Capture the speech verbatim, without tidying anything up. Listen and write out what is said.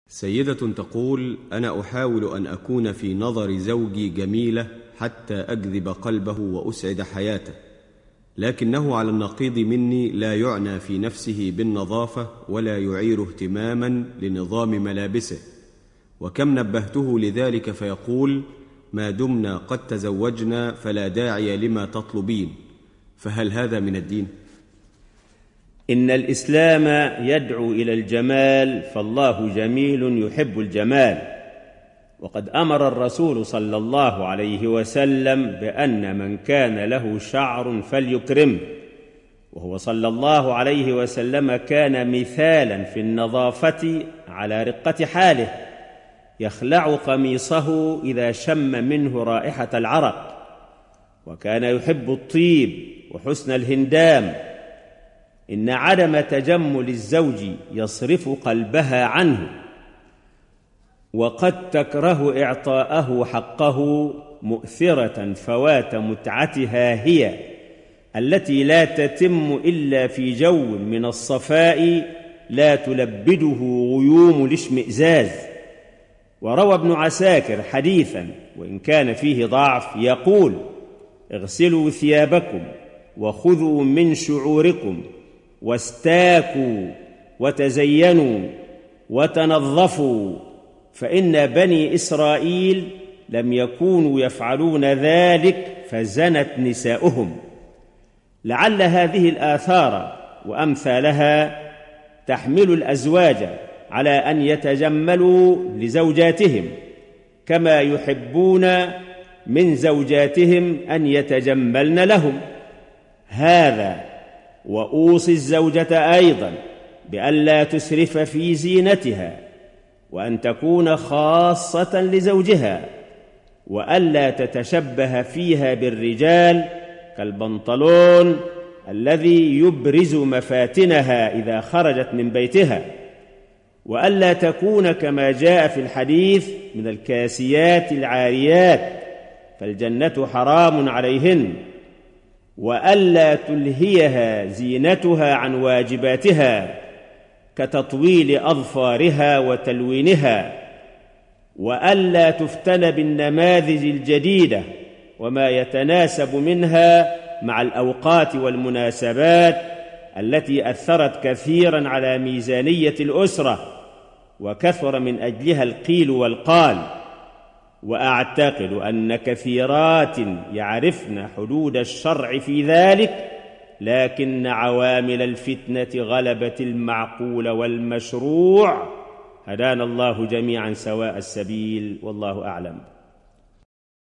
سيدة تقول: أنا أحاول أن أكون في نظر زوجي جميلة حتى أجذب قلبه وأسعد حياته، لكنه على النقيض مني لا يعنى في نفسه بالنظافة ولا يعير اهتماما لنظام ملابسه، وكم نبهته لذلك فيقول: ما دمنا قد تزوجنا فلا داعي لما تطلبين. فهل هذا من الدين؟ إن الإسلام يدعو إلى الجمال، فالله جميل يحب الجمال، وقد أمر الرسول صلى الله عليه وسلم بأن من كان له شعر فليكرمه، وهو صلى الله عليه وسلم كان مثالا في النظافة على رقة حاله، يخلع قميصه إذا شم منه رائحة العرق، وكان يحب الطيب وحسن الهندام. إن عدم تجمل الزوج يصرف قلبها عنه، وقد تكره إعطاءه حقه مؤثرة فوات متعتها هي التي لا تتم إلا في جو من الصفاء لا تلبده غيوم الاشمئزاز. وروى ابن عساكر حديثا وإن كان فيه ضعف يقول: اغسلوا ثيابكم وخذوا من شعوركم واستاكوا وتزينوا وتنظفوا، فإن بني إسرائيل لم يكونوا يفعلون ذلك فزنت نساؤهم. لعل هذه الآثار وأمثالها تحمل الأزواج على أن يتجملوا لزوجاتهم كما يحبون من زوجاتهم أن يتجملن لهم. هذا وأوصي الزوجة أيضا بألا تسرف في زينتها، وأن تكون خاصة لزوجها، وألا تتشبه فيها بالرجال كالبنطلون الذي يبرز مفاتنها إذا خرجت من بيتها، وألا تكون كما جاء في الحديث من الكاسيات العاريات فالجنة حرام عليهن، وألا تلهيها زينتها عن واجباتها كتطويل أظفارها وتلوينها، وألا تفتن بالنماذج الجديدة وما يتناسب منها مع الأوقات والمناسبات التي أثرت كثيرا على ميزانية الأسرة وكثر من أجلها القيل والقال. وأعتقد أن كثيرات يعرفن حدود الشرع في ذلك، لكن عوامل الفتنة غلبت المعقول والمشروع. هدانا الله جميعا سواء السبيل، والله أعلم.